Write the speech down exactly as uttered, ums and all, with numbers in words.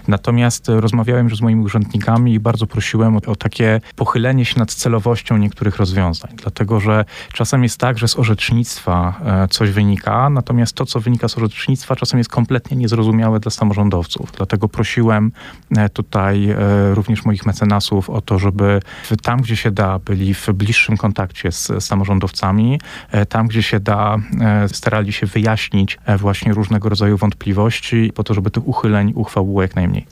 Natomiast rozmawiałem już z moimi urzędnikami i bardzo prosiłem o, o takie pochylenie się nad celowością niektórych rozwiązań. Dlatego, że czasem jest tak, że z orzecznictwa coś wynika, natomiast to, co wynika z orzecznictwa, czasem jest kompletnie niezrozumiałe dla samorządowców. Dlatego prosiłem tutaj również moich mecenasów o to, żeby tam, gdzie się da, byli w bliższym kontakcie z samorządowcami, tam, gdzie się da, starali się wyjaśnić właśnie różnego rodzaju wątpliwości po to, żeby tych uchyleń uchwał było jak najmniej.